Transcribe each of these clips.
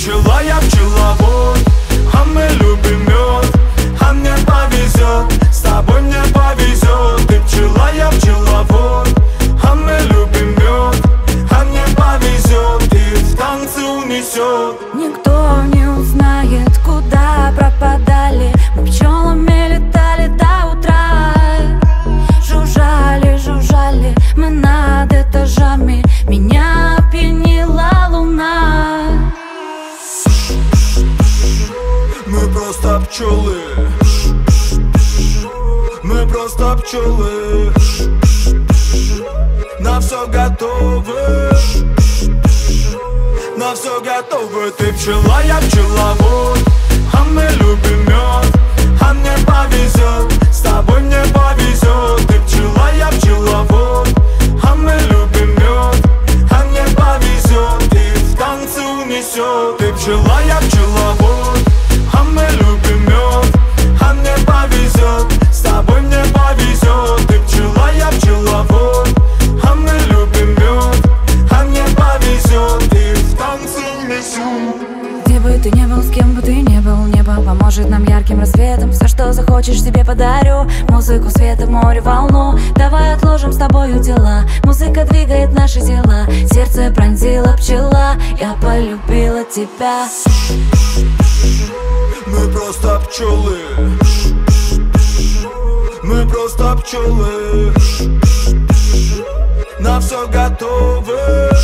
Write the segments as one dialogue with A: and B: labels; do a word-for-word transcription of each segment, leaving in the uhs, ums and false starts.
A: пчела, я пчеловод, а мы любим мед, а мне повезет, с тобой мне повезет. Ты пчела, я пчеловод, а мы любим мед, а мне повезет, и в танцы унесет.
B: Никто не узнает, куда пропадали. Мы пчелами летали до утра. Жужжали, жужжали мы над этажами. Меня опьянила луна.
A: Мы просто пчелы, мы просто пчелы, на все готовы, на все готовы. Ты пчела, я пчеловод, а мы любим мед, а мне повезет, с тобой мне повезет. Ты пчела, я пчеловод, а мы любим мед, а мне повезет, и в танцы унесет. Ты пчела, я пчеловод, а мы любим мед, а мне повезет, с тобой мне повезет. Ты пчела, я пчеловод, а мы любим мед, а мне повезет, и в танцы унесет.
B: Где бы ты не был, с кем бы ты не был, небо поможет нам ярким рассветом. Все, что захочешь, себе подарю. Музыку, света, море, волну. Давай отложим с тобою дела. Музыка двигает наши тела. Сердце пронзила пчела. Я полюбила тебя.
A: Мы просто пчелы, мы просто пчелы, на все готовы,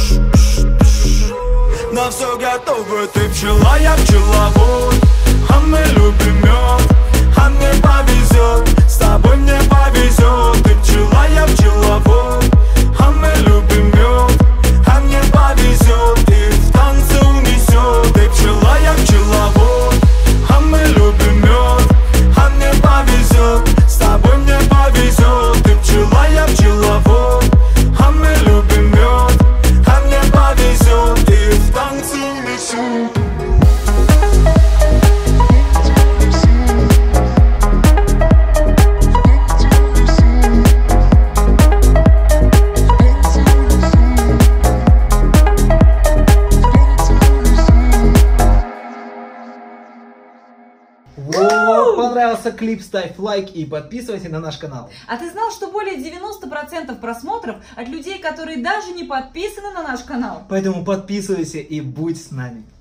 A: на все готовы. Ты пчела, я пчеловод, а мы любим мед, а мне повезет, с тобой мне повезет. Ты пчела, я пчеловод, а мы любим мед, а мне повезет, и в танцы унесет. Ты пчела, я пчеловод, а мы любим мед, а мне повезет, с тобой мне повезет. Ты пчела, я пчеловод, а мы любим мед, а мне повезет, и в танцы унесет.
C: Вот, понравился клип, ставь лайк и подписывайся на наш канал.
D: А ты знал, что более девяноста процентов просмотров от людей, которые даже не подписаны на наш канал?
C: Поэтому подписывайся и будь с нами.